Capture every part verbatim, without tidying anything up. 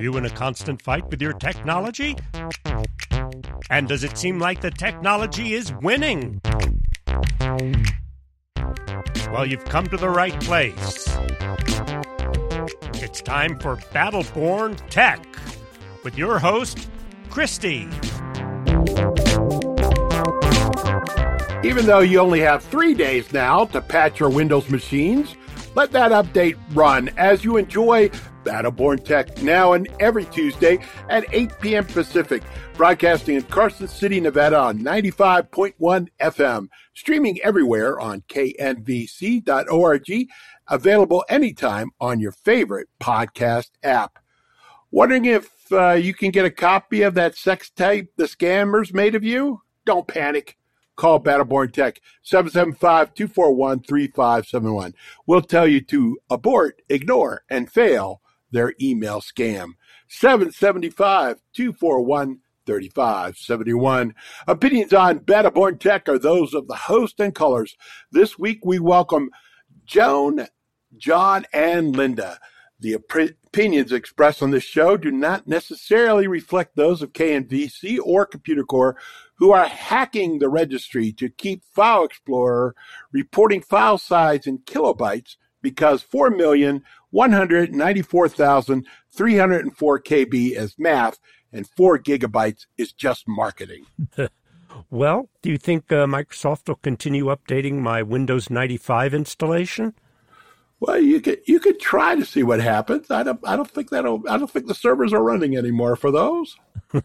you in a constant fight with your technology? And does it seem like the technology is winning? Well, you've come to the right place. It's time for Battleborn Tech with your host, Christy. Even though you only have three days now to patch your Windows machines, let that update run as you enjoy Battleborn Tech now and every Tuesday at eight p.m. Pacific, broadcasting in Carson City, Nevada on ninety-five point one F M, streaming everywhere on K N V C dot org, available anytime on your favorite podcast app. Wondering if uh, you can get a copy of that sex tape the scammers made of you? Don't panic. Call Battleborn Tech, seven seven five, two four one, three five seven one. We'll tell you to abort, ignore, and fail their email scam. seven seven five, two four one, three five seven one. Opinions on Battleborn Tech are those of the host and callers. This week we welcome Joan, John, and Linda. The opinions expressed on this show do not necessarily reflect those of K N V C or Computer Core, who are hacking the registry to keep File Explorer reporting file size in kilobytes because four million, one hundred ninety-four thousand, three hundred four K B is math and four gigabytes is just marketing. Well, do you think uh, Microsoft will continue updating my Windows ninety-five installation? Well, you could you could try to see what happens. I don't I don't think that'll I don't think the servers are running anymore for those.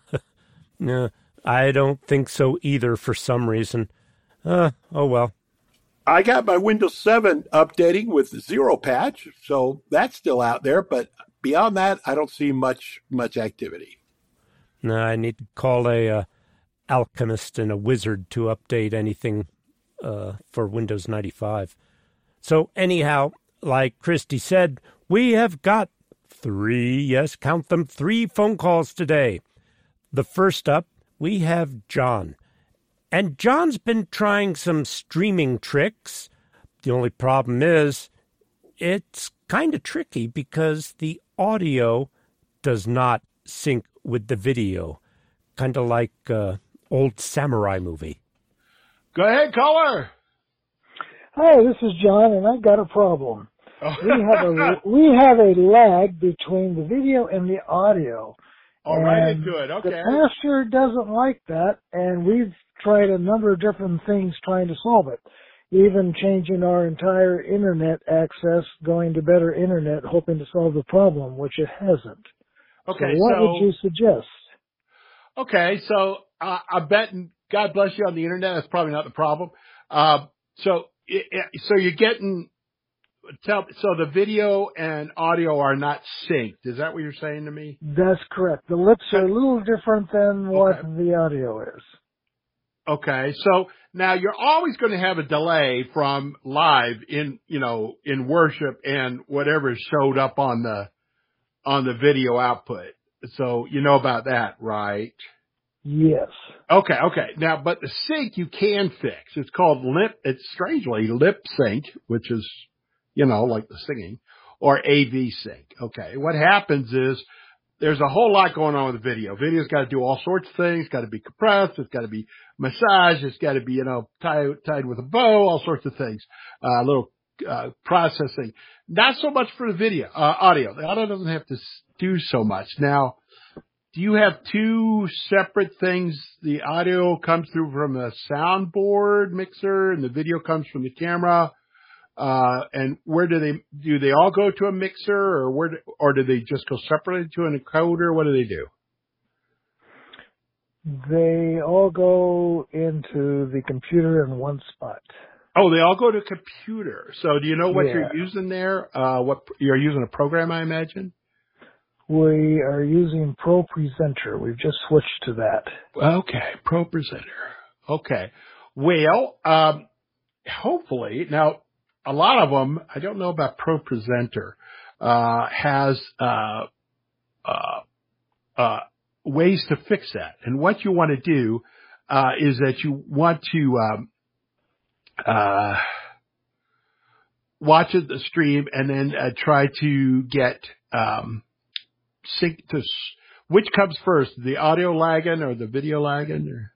No, I don't think so either for some reason. Uh, oh well. I got my Windows seven updating with zero patch, so that's still out there. But beyond that, I don't see much much activity. No, I need to call a uh, alchemist and a wizard to update anything uh, for Windows ninety-five. So anyhow, like Christy said, we have got three, yes, count them, three phone calls today. The first up, we have John. And John's been trying some streaming tricks. The only problem is it's kind of tricky because the audio does not sync with the video, kind of like uh, old samurai movie. Go ahead, caller. Hi, this is John, and I've got a problem. Oh. we have a we have a lag between the video and the audio. All right, into it. Okay. The pastor doesn't like that, and we've tried a number of different things trying to solve it. Even changing our entire internet access, going to better internet, hoping to solve the problem, which it hasn't. Okay, so what so, would you suggest? Okay, so uh, I bet, and God bless you on the internet, that's probably not the problem. Uh, so, it, it, so you're getting, tell, so the video and audio are not synced. Is that what you're saying to me? That's correct. The lips are a little different than what okay. the audio is. Okay, so now you're always going to have a delay from live in, you know, in worship and whatever showed up on the, on the video output. So you know about that, right? Yes. Okay, okay. Now, but the sync you can fix. It's called lip, it's strangely lip sync, which is, you know, like the singing, or A V sync. Okay. What happens is there's a whole lot going on with the video. Video's got to do all sorts of things. Got to be compressed. It's got to be massaged. It's got to be, you know, tied, tied with a bow, all sorts of things. A uh, little uh, processing. Not so much for the video, uh, audio. The audio doesn't have to do so much. Now, do you have two separate things? The audio comes through from a soundboard mixer and the video comes from the camera. Uh, and where do they, do they all go to a mixer or where, do, or do they just go separately to an encoder? What do they do? They all go into the computer in one spot. Oh, they all go to computer. So do you know what yeah. you're using there? Uh, what you're using a program, I imagine? We are using Pro Presenter. We've just switched to that. Okay. Pro Presenter. Okay. Well, um, hopefully now, a lot of them, I don't know about Pro Presenter, uh, has, uh, uh, uh, ways to fix that. And what you want to do, uh, is that you want to, um, uh, watch the stream and then uh, try to get, um, sync to which comes first, the audio lagging or the video lagging? Or?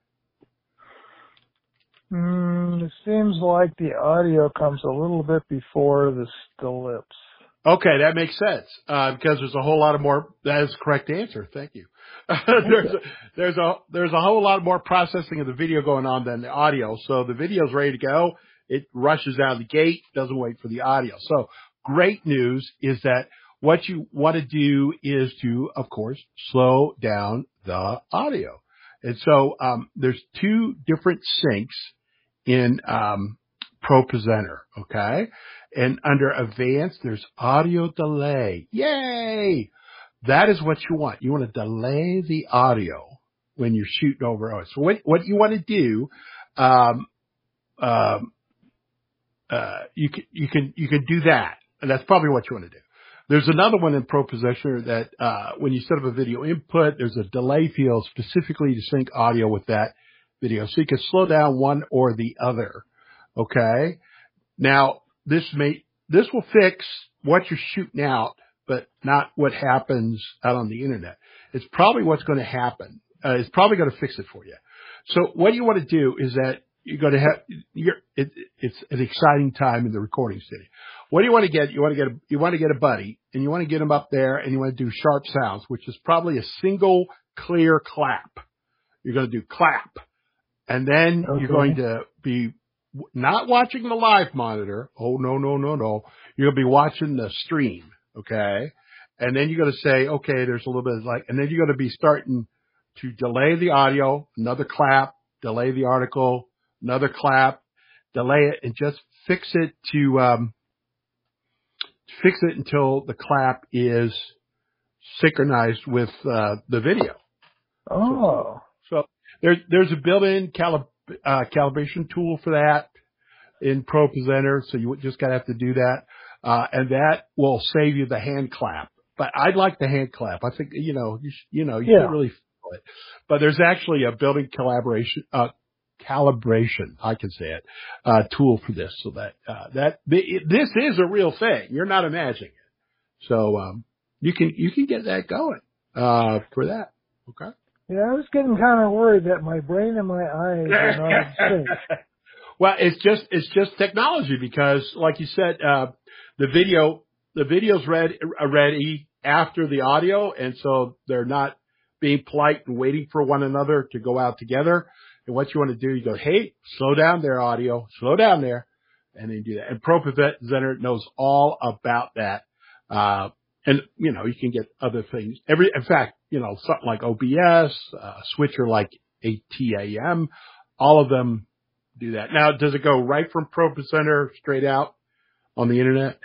Mm, it seems like the audio comes a little bit before the, the lips. Okay, that makes sense, uh, because there's a whole lot of more, that is the correct answer. Thank you. there's, a, there's a, there's a whole lot more processing of the video going on than the audio. So the video's ready to go. It rushes out of the gate, doesn't wait for the audio. So great news is that what you want to do is to, of course, slow down the audio. And so, um, there's two different syncs in, um, ProPresenter. Okay. And under advanced, there's audio delay. Yay! That is what you want. You want to delay the audio when you're shooting over. Oh, so what, what you want to do, um, um, uh, you can, you can, you can do that. And that's probably what you want to do. There's another one in ProPresenter that, uh, when you set up a video input, there's a delay field specifically to sync audio with that video. So you can slow down one or the other. Okay. Now, this may, this will fix what you're shooting out, but not what happens out on the internet. It's probably what's going to happen. Uh, it's probably going to fix it for you. So what you want to do is that you're going to have, you're, it, it's an exciting time in the recording studio. What do you want to get? You want to get a, you want to get a buddy and you want to get him up there and you want to do sharp sounds, which is probably a single clear clap. You're going to do clap and then okay. You're going to be not watching the live monitor. Oh, no, no, no, no. You're going to be watching the stream. Okay. And then you're going to say, okay, there's a little bit of like, and then you're going to be starting to delay the audio, another clap, delay the article, another clap, delay it and just fix it to, um, fix it until the clap is synchronized with, uh, the video. Oh. So, so there's, there's a built-in calib- uh, calibration tool for that in ProPresenter. So you just gotta have to do that. Uh, and that will save you the hand clap. But I'd like the hand clap. I think, you know, you, sh- you know, you yeah. can't really feel it. But there's actually a built-in collaboration, uh, calibration, I can say it, uh, tool for this. So that, uh, that, this is a real thing. You're not imagining it. So, um, you can, you can get that going, uh, for that. Okay. Yeah, I was getting kind of worried that my brain and my eyes are not in sync. Well, it's just, it's just technology because like you said, uh, the video, the video's ready, ready after the audio. And so they're not being polite and waiting for one another to go out together. And what you want to do, you go, hey, slow down there, audio, slow down there. And then do that. And ProPresenter knows all about that. Uh, and you know, you can get other things. Every, in fact, you know, something like O B S, uh, switcher like A T A M, all of them do that. Now, does it go right from ProPresenter straight out on the internet?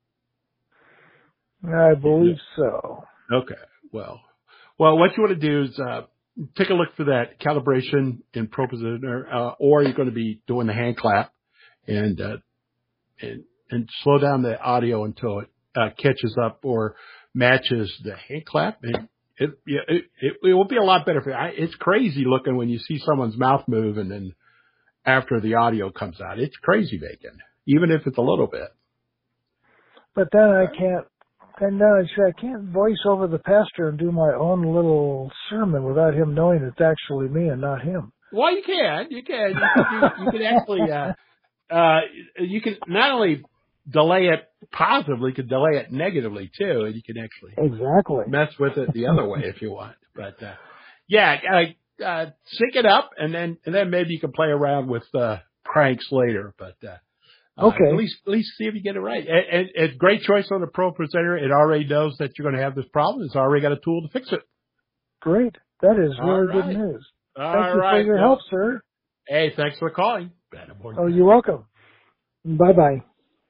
I believe so. Okay. Well, well, what you want to do is, uh, take a look for that calibration in ProPresenter, uh, or you're going to be doing the hand clap and, uh, and, and slow down the audio until it, uh, catches up or matches the hand clap. And it, yeah, it, it, it will be a lot better for you. I, it's crazy looking when you see someone's mouth move and then after the audio comes out. It's crazy making, even if it's a little bit. But then I can't, and then I say I can't voice over the pastor and do my own little sermon without him knowing it's actually me and not him. Well, you can, you can, you can, do, you can actually, uh, uh, you can not only delay it positively, you can delay it negatively too, and you can actually exactly mess with it the other way if you want. But, uh, yeah, uh, uh, sync it up and then, and then maybe you can play around with, uh, pranks later, but, uh, okay. Uh, at least, at least see if you get it right. And, and, and great choice on the ProPresenter. It already knows that you're going to have this problem. It's already got a tool to fix it. Great. That is really right. good news. All Thank you right. for your well, help, sir. Hey, thanks for calling. Oh, you're welcome. Bye-bye.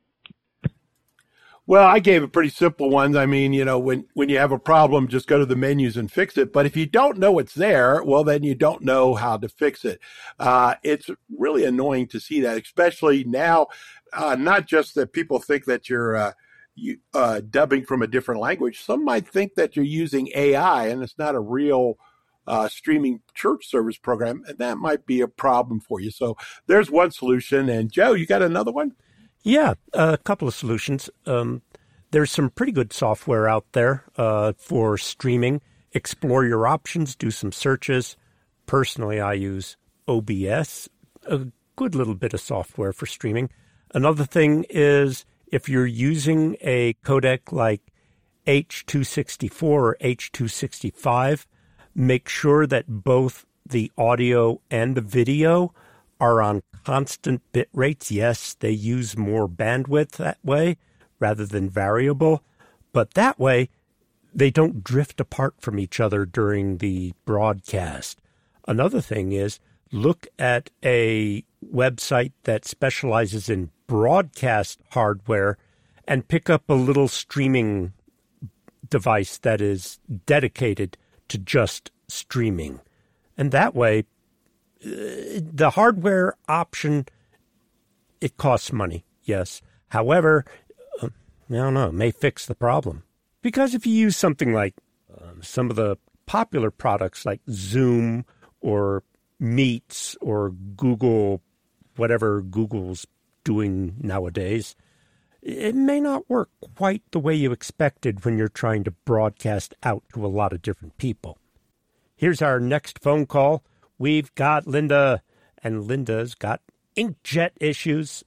Well, I gave a pretty simple one. I mean, you know, when, when you have a problem, just go to the menus and fix it. But if you don't know it's there, well, then you don't know how to fix it. Uh, it's really annoying to see that, especially now, uh, not just that people think that you're, uh, you, uh, dubbing from a different language. Some might think that you're using A I and it's not a real, uh, streaming church service program. And that might be a problem for you. So there's one solution. And Joe, you got another one? Yeah, a couple of solutions. Um, there's some pretty good software out there uh, for streaming. Explore your options, do some searches. Personally, I use O B S, a good little bit of software for streaming. Another thing is if you're using a codec like H two sixty-four or H two sixty-five, make sure that both the audio and the video are on constant bit rates. Yes, they use more bandwidth that way rather than variable, but that way they don't drift apart from each other during the broadcast. Another thing is look at a website that specializes in broadcast hardware and pick up a little streaming device that is dedicated to just streaming. And that way, uh, the hardware option, it costs money, yes. However, uh, I don't know, it may fix the problem. Because if you use something like um, some of the popular products like Zoom or Meets or Google, whatever Google's doing nowadays, it may not work quite the way you expected when you're trying to broadcast out to a lot of different people. Here's our next phone call. We've got Linda, and Linda's got inkjet issues.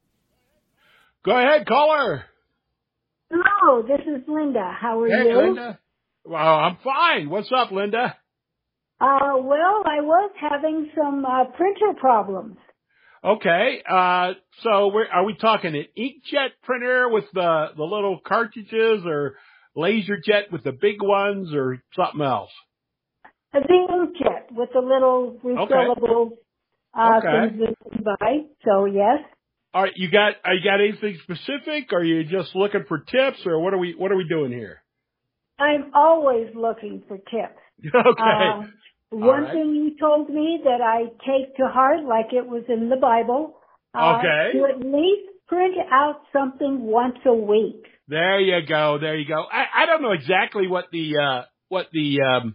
Go ahead, caller. Hello, this is Linda. How are hey, you? Hey, Linda. Well, I'm fine. What's up, Linda? Uh, well, I was having some uh, printer problems. Okay, uh, so we're, are we talking an inkjet printer with the, the little cartridges, or LaserJet with the big ones, or something else? The inkjet with the little refillable okay. uh, okay. things that you can buy. So yes. All right, you got are you got anything specific? Or are you just looking for tips, or what are we what are we doing here? I'm always looking for tips. Okay. Uh, One right. thing you told me that I take to heart, like it was in the Bible, uh, okay. to at least print out something once a week. There you go. There you go. I, I don't know exactly what the uh, what the um,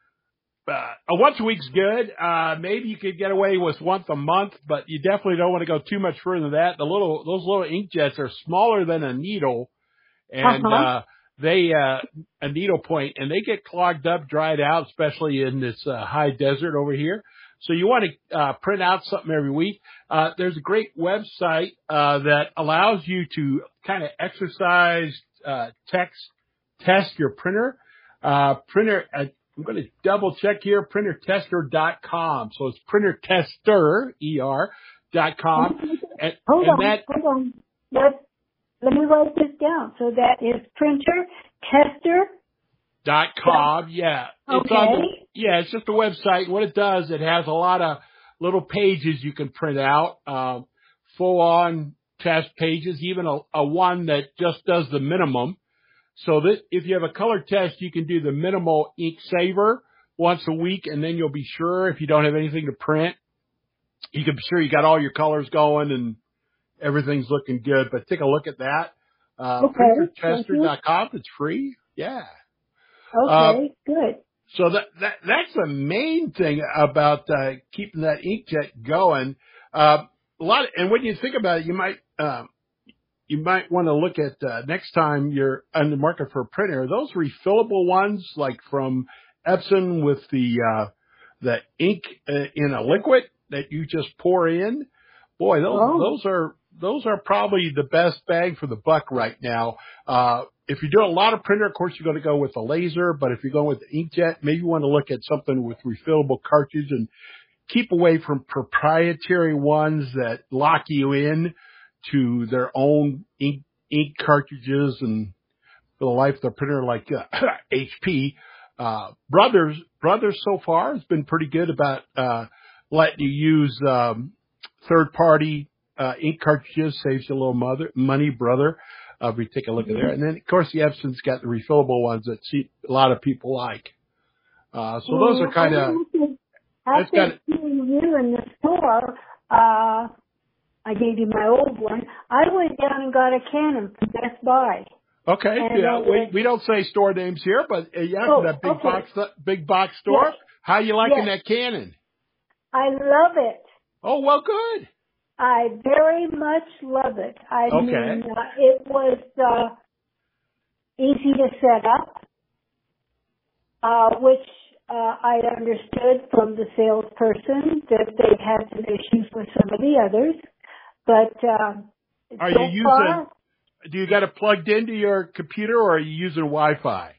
uh, a once a week's good. Uh, maybe you could get away with once a month, but you definitely don't want to go too much further than that. The little those little inkjets are smaller than a needle, and uh-huh. uh, they uh, a needle point, and they get clogged up, dried out, especially in this uh, high desert over here. So you want to uh, print out something every week. Uh, there's a great website uh, that allows you to kind of exercise uh, text test your printer. Uh, printer. Uh, I'm going to double check here. printer tester dot com. So it's printer tester E R dot com. And, hold and on. that, hold on. Let, let me write this down. So that is printer tester dot com. Yeah. It's okay. on the, yeah, it's just a website. What it does, it has a lot of little pages you can print out, um, full on test pages, even a, a one that just does the minimum. So that if you have a color test, you can do the minimal ink saver once a week, and then you'll be sure if you don't have anything to print, you can be sure you got all your colors going and everything's looking good. But take a look at that. Uh, okay. printer tester dot com. It's free. Yeah. Okay, uh, good. So that, that, that's the main thing about, uh, keeping that inkjet going. Uh, a lot of, and when you think about it, you might, um, you might want to look at, uh, next time you're on the market for a printer, those refillable ones, like from Epson with the, uh, the ink uh, in a liquid that you just pour in. Boy, those, oh. those are, those are probably the best bang for the buck right now. Uh, if you're doing a lot of printer, of course, you're going to go with the laser, but if you're going with the inkjet, maybe you want to look at something with refillable cartridge and keep away from proprietary ones that lock you in to their own ink, ink cartridges and for the life of the printer, like uh, H P. Uh, Brothers, Brothers so far has been pretty good about, uh, letting you use, um, third party, uh, ink cartridges, saves you a little mother, money, brother. Uh, if we take a look at there. And then, of course, the Epson's got the refillable ones that see, a lot of people like. Uh, so well, those are kind of, after seeing you in the store, uh, I gave you my old one. I went down and got a Canon from Best Buy. Okay, and yeah, uh, we we don't say store names here, but uh, yeah, oh, that big okay. box, big box store. Yes. How you liking yes. that Canon? I love it. Oh, well, good. I very much love it. I okay. mean, uh, it was, uh, easy to set up, uh, which uh, I understood from the salesperson that they've had some issues with some of the others. But uh, are so you using? far, do you got it plugged into your computer, or are you using Wi-Fi?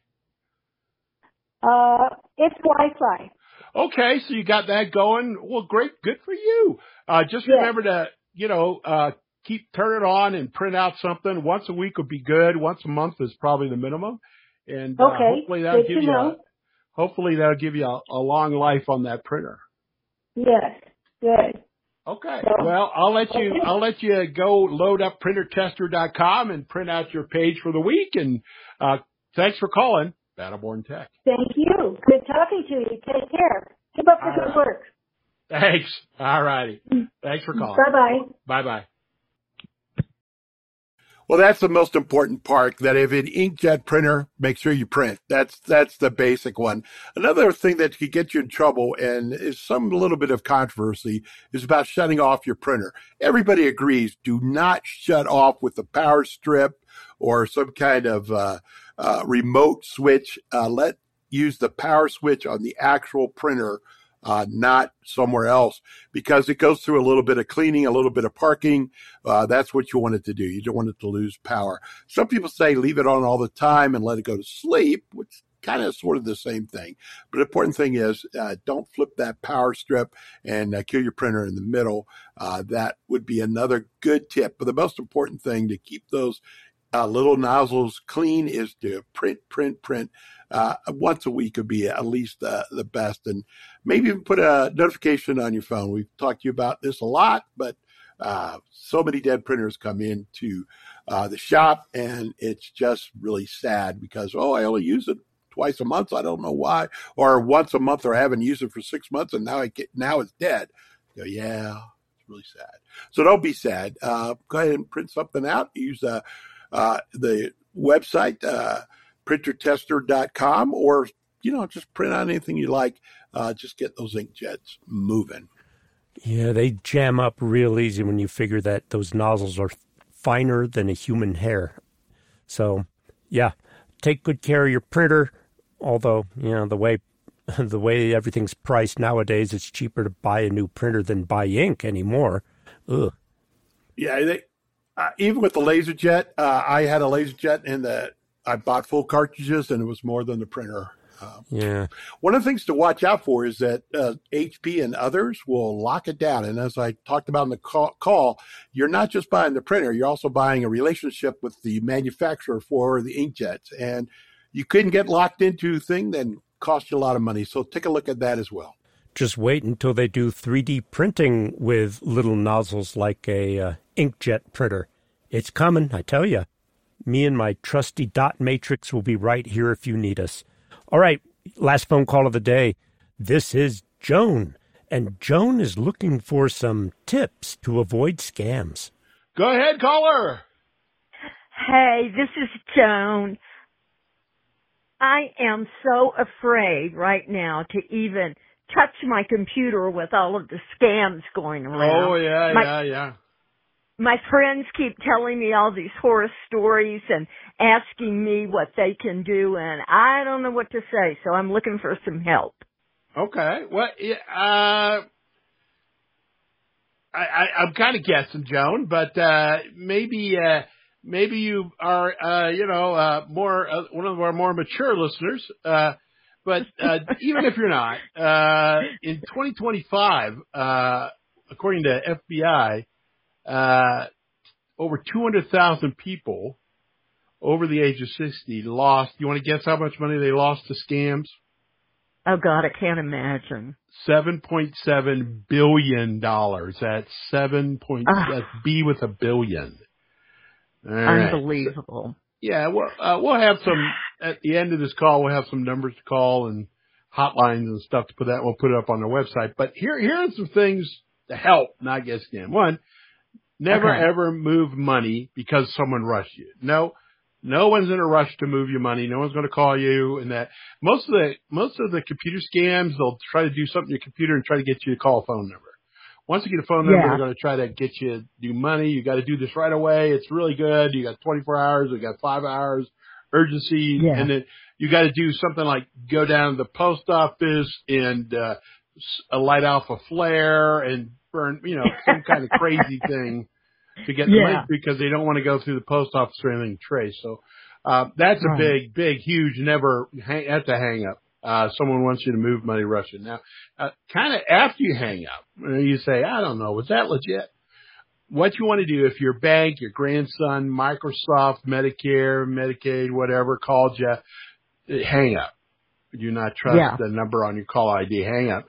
uh, it's Wi-Fi. Okay, so you got that going. Well, great, good for you. Uh, just Yes. remember to, you know, uh, keep, turn it on and print out something. Once a week would be good. Once a month is probably the minimum. And, uh, Okay, hopefully that'll good give to you, a, know. hopefully that'll give you a, a long life on that printer. Yes, good. Okay. So- Well, I'll let you, Okay. I'll let you go load up printer tester dot com and print out your page for the week. And, uh, thanks for calling Battleborn Tech. Thank you. Good talking to you. Take care. Keep up the All good right. work. Thanks. All righty. Thanks for calling. Bye-bye. Bye-bye. Well, that's the most important part, that if an inkjet printer, make sure you print. That's, that's the basic one. Another thing that could get you in trouble, and is some little bit of controversy, is about shutting off your printer. Everybody agrees, do not shut off with a power strip or some kind of, uh, uh, remote switch. Uh, let, use the power switch on the actual printer, uh, not somewhere else, because it goes through a little bit of cleaning, a little bit of parking. Uh, that's what you want it to do. You don't want it to lose power. Some people say leave it on all the time and let it go to sleep, which kind of sort of the same thing. But the important thing is, uh, don't flip that power strip and uh, kill your printer in the middle. Uh, that would be another good tip. But the most important thing to keep those uh, little nozzles clean is to print, print, print. Uh, once a week would be at least uh, the best. And maybe even put a notification on your phone. We've talked to you about this a lot, but uh, so many dead printers come into uh, the shop, and it's just really sad because, oh, I only use it twice a month. I don't know why. Or once a month, or I haven't used it for six months, and now I get, now it's dead. You go, yeah, it's really sad. So don't be sad. Uh, go ahead and print something out. Use uh, uh, the website, uh, printer tester dot com, or, you know, just print out anything you like. Uh, just get those inkjets moving. Yeah, they jam up real easy when you figure that those nozzles are finer than a human hair. So, yeah, take good care of your printer. Although, you know, the way the way everything's priced nowadays, it's cheaper to buy a new printer than buy ink anymore. Ugh. Yeah, they, uh, even with the LaserJet, uh, I had a LaserJet, and the I bought full cartridges, and it was more than the printer. Uh, Yeah. One of the things to watch out for is that uh, H P and others will lock it down. And as I talked about in the call, call, you're not just buying the printer, you're also buying a relationship with the manufacturer for the inkjets. And you couldn't get locked into a thing, then cost you a lot of money. So take a look at that as well. Just wait until they do three D printing with little nozzles like a uh, inkjet printer. It's coming, I tell you. Me and my trusty dot matrix will be right here if you need us. All right, last phone call of the day. This is Joan, and Joan is looking for some tips to avoid scams. Go ahead, caller. Hey, this is Joan. I am so afraid right now to even touch my computer with all of the scams going around. Oh, yeah, my, yeah, yeah. My friends keep telling me all these horror stories and asking me what they can do, and I don't know what to say, so I'm looking for some help. Okay. Well, yeah, uh, I, I, I'm kind of guessing, Joan, but uh, maybe uh, maybe you are, uh, you know, uh, more uh, one of our more mature listeners. Uh, but uh, even if you're not, uh, in twenty twenty-five, uh, according to F B I, uh, over two hundred thousand people over the age of sixty lost. You want to guess how much money they lost to scams? Oh, God, I can't imagine. seven point seven billion dollars. That's seven point, Uh, that's B with a billion. All right. Unbelievable. Yeah, well, uh, we'll have some, at the end of this call, we'll have some numbers to call and hotlines and stuff to put that, we'll put it up on our website. But here, here are some things to help not get scammed. One, never Okay. ever move money because someone rushed you. No, no one's in a rush to move your money. No one's going to call you, and that most of the, most of the computer scams, they'll try to do something to your computer and try to get you to call a phone number. Once you get a phone number, Yeah. they're going to try to get you to do money. You got to do this right away. It's really good. You got twenty-four hours. You got five hours, urgency, Yeah. and then you got to do something like go down to the post office and uh, s- light off a flare and burn, you know, some kind of crazy thing to get the Yeah. money because they don't want to go through the post office or anything to trace. So uh, that's a Right. big, big, huge, never hang, that's a hang up. Uh, someone wants you to move money Russia. Now, uh, kind of after you hang up, you say, I don't know, was that legit? What you want to do if your bank, your grandson, Microsoft, Medicare, Medicaid, whatever called you, hang up. Do not trust Yeah. the number on your call I D. Hang up.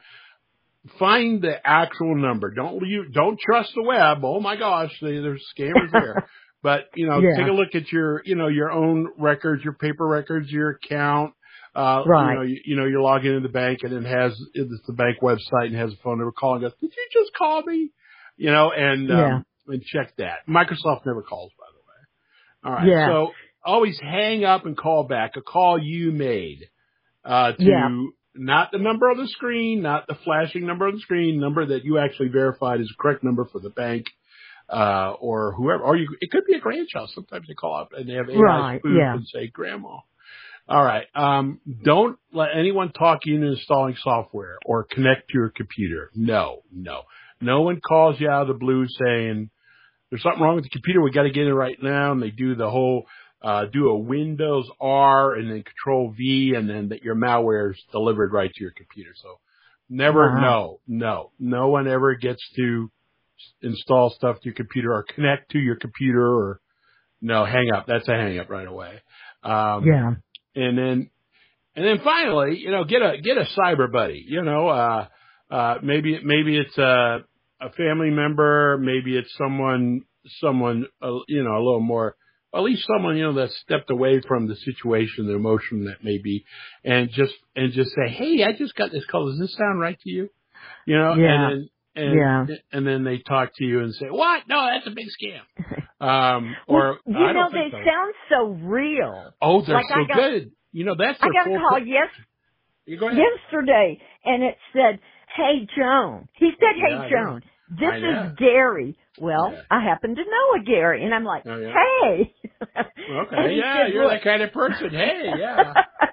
Find the actual number. Don't you don't trust the web. Oh my gosh, they, there's scammers there. But you know, Yeah. take a look at your you know your own records, your paper records, your account. Uh, Right. You know, you, you know, you log into the bank and it has it's the bank website and has a phone number. Call and goes, did you just call me? You know, and um, Yeah. and check that. Microsoft never calls, by the way. All right. Yeah. So always hang up and call back. A call you made uh, to. Yeah. Not the number on the screen, not the flashing number on the screen, number that you actually verified is the correct number for the bank, uh, or whoever, or you, it could be a grandchild. Sometimes they call up and they have A I Right, spoof yeah. and say grandma. All right. Um, don't let anyone talk you into installing software or connect to your computer. No, no, no one calls you out of the blue saying there's something wrong with the computer. We got to get it right now. And they do the whole, Uh, do a Windows R and then Control V and then that your malware is delivered right to your computer. So never, Wow. no, no, no one ever gets to install stuff to your computer or connect to your computer or no, hang up. That's a hang up right away. Um, Yeah. and then, and then finally, you know, get a, get a cyber buddy, you know, uh, uh, maybe, maybe it's a, a family member, maybe it's someone, someone, uh, you know, a little more, at least someone, you know, that stepped away from the situation, the emotion that may be, and just, and just say, hey, I just got this call. Does this sound right to you? You know, Yeah. and then, and, Yeah. and then they talk to you and say, what? No, that's a big scam. Um, or, you I know, don't they think so. sound so real. Oh, they're like so I got, good. You know, that's I their got full a call pro- yes, You go ahead. yesterday, and it said, hey, Joan. He said, hey, Yeah, I know. Joan, this I know. is Gary. Well, Yeah. I happen to know a Gary. And I'm like, Oh, yeah. hey. Okay, And he yeah, said, you're "Look." that kind of person. Hey, yeah.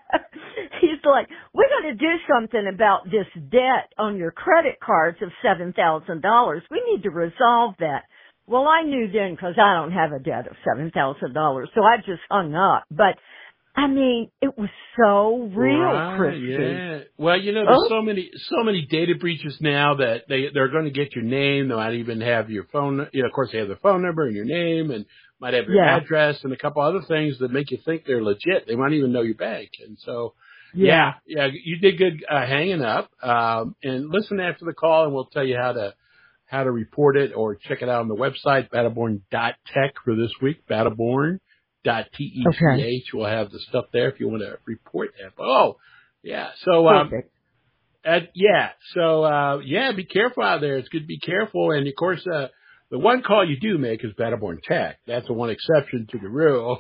He's like, we're going to do something about this debt on your credit cards of seven thousand dollars. We need to resolve that. Well, I knew then because I don't have a debt of seven thousand dollars, so I just hung up. But, I mean, it was so real, Right, Christy. yeah. Well, you know, there's Oh. so many, so many data breaches now that they, they're going to get your name. They might even have your phone, you know, of course they have the phone number and your name and might have your Yeah. address and a couple other things that make you think they're legit. They might even know your bank. And so, Yeah. yeah, yeah, you did good, uh, hanging up. Um, and listen after the call and we'll tell you how to, how to report it or check it out on the website, battleborn dot tech for this week, battleborn dot tech. Okay. We'll have the stuff there if you want to report that. Oh, yeah. So, um, Perfect. uh, yeah. So, uh, yeah, be careful out there. It's good to be careful. And of course, uh, the one call you do make is Battleborn Tech. That's the one exception to the rule.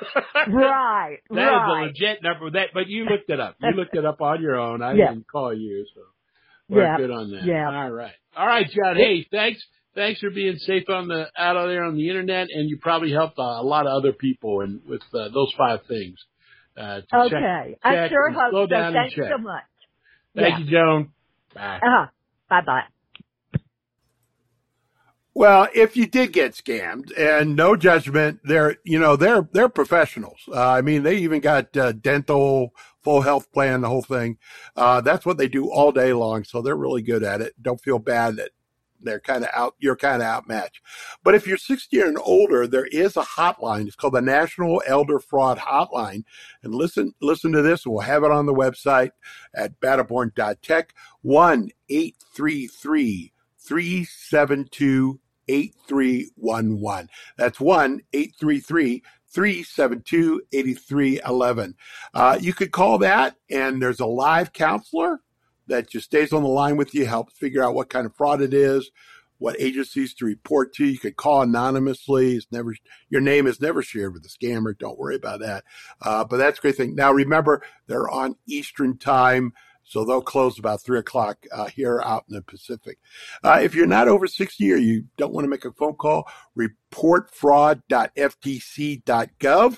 Right, That right. is a legit number. That, but you looked it up. You looked it up on your own. I Yeah. didn't call you, so we're Yeah. good on that. Yeah. All right. All right, John. Hey, thanks. Thanks for being safe on the out there on the internet, and you probably helped a lot of other people and with uh, those five things. Uh, to Okay. check, I check sure and hope slow so. down and Thanks check. so much. Thank Yeah. you, Joan. Bye. Uh-huh. Bye-bye. Well, if you did get scammed, and no judgment, they're, you know, they're, they're professionals. Uh, I mean, they even got uh, dental, full health plan, the whole thing. Uh, that's what they do all day long. So they're really good at it. Don't feel bad that they're kind of out, you're kind of outmatched. But if you're sixty and older, there is a hotline. It's called the National Elder Fraud Hotline. And listen, listen to this. We'll have it on the website at battleborn dot tech, one eight three three, three seven two, eight three one one. That's one eight three three, three seven two, eight three one one. Uh, you could call that, and there's a live counselor that just stays on the line with you, helps figure out what kind of fraud it is, what agencies to report to. You could call anonymously. It's never, your name is never shared with the scammer. Don't worry about that. Uh, but that's a great thing. Now, remember, they're on Eastern time, so they'll close about three o'clock uh, here out in the Pacific. Uh, if you're not over sixty or you don't want to make a phone call, report fraud dot f t c dot gov.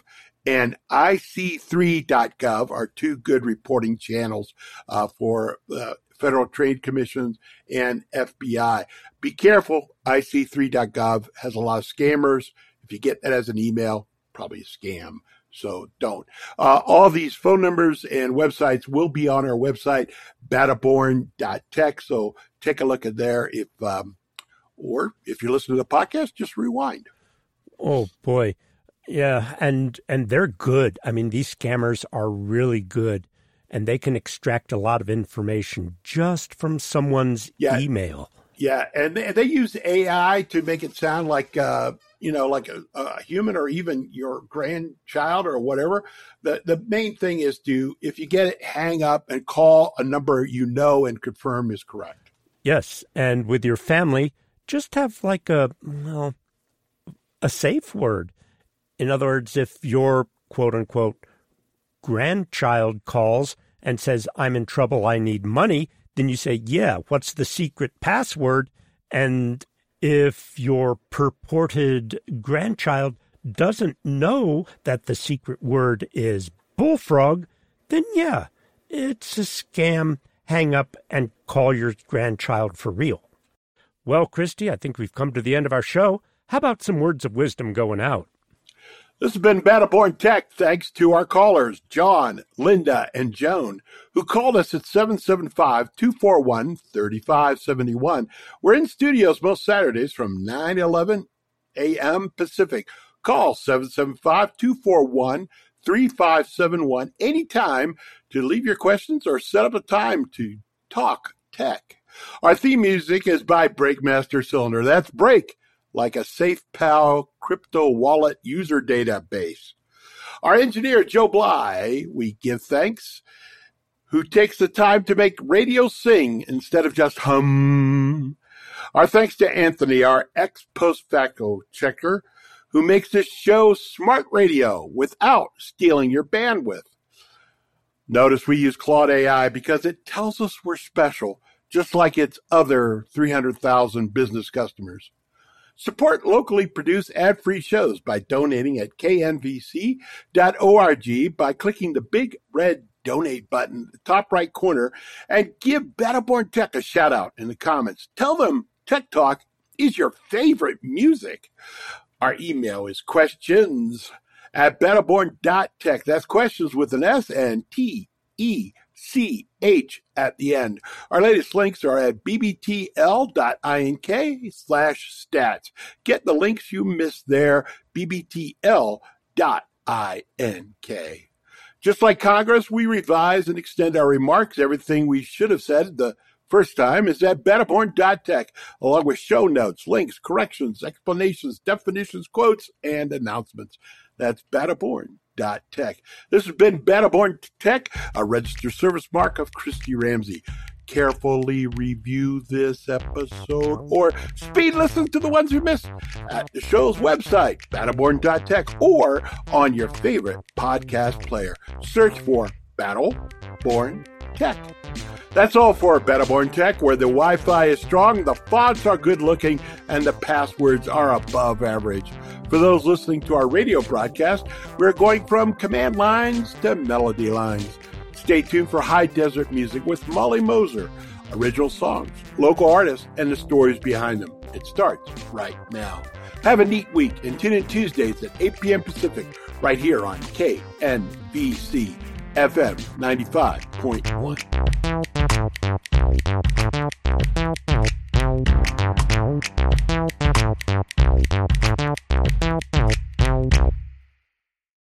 and I C three dot gov are two good reporting channels uh, for uh, Federal Trade Commissions and F B I. Be careful. I C three dot gov has a lot of scammers. If you get that as an email, probably a scam. So don't. Uh, all these phone numbers and websites will be on our website, battleborn dot tech. So take a look at there. If um, or if you're listening to the podcast, just rewind. Oh boy, yeah, and and they're good. I mean, these scammers are really good, and they can extract a lot of information just from someone's yeah. email. Yeah, and they, they use A I to make it sound like. Uh, you know, like a, a human or even your grandchild or whatever. The the main thing is to, if you get it, hang up and call a number you know and confirm is correct. Yes, and with your family, just have like a, well, a safe word. In other words, if your quote-unquote grandchild calls and says, I'm in trouble, I need money, then you say, yeah, what's the secret password? And if your purported grandchild doesn't know that the secret word is bullfrog, then yeah, it's a scam. Hang up and call your grandchild for real. Well, Christy, I think we've come to the end of our show. How about some words of wisdom going out? This has been Battleborn Tech, thanks to our callers, John, Linda, and Joan, who called us at seven seven five, two four one, three five seven one. We're in studios most Saturdays from nine eleven a.m. Pacific. Call seven seven five, two four one, three five seven one anytime to leave your questions or set up a time to talk tech. Our theme music is by Breakmaster Cylinder. That's Break, like a SafePal crypto wallet user database. Our engineer, Joe Bly, we give thanks, who takes the time to make radio sing instead of just hum. Our thanks to Anthony, our ex-post facto checker, who makes this show smart radio without stealing your bandwidth. Notice we use Claude A I because it tells us we're special, just like its other three hundred thousand business customers. Support locally produced ad-free shows by donating at k n v c dot org by clicking the big red donate button at the top right corner and give Battleborn Tech a shout-out in the comments. Tell them Tech Talk is your favorite music. Our email is questions at battleborn dot tech. That's questions with an S and T E C H at the end. Our latest links are at b b t l dot ink slash stats. Get the links you missed there, b b t l dot ink. Just like Congress, we revise and extend our remarks. Everything we should have said the first time is at battleborn dot tech, along with show notes, links, corrections, explanations, definitions, quotes, and announcements. That's battleborn dot tech. This has been Battleborn Tech, a registered service mark of Christy Ramsey. Carefully review this episode or speed listen to the ones you missed at the show's website, battleborn dot tech, or on your favorite podcast player. Search for Battleborn Tech. That's all for Battleborn Tech, where the Wi-Fi is strong, the fonts are good looking, and the passwords are above average. For those listening to our radio broadcast, we're going from command lines to melody lines. Stay tuned for High Desert Music with Molly Moser, original songs, local artists, and the stories behind them. It starts right now. Have a neat week and tune in Tuesdays at eight p.m. Pacific right here on K N V C F M ninety-five point one.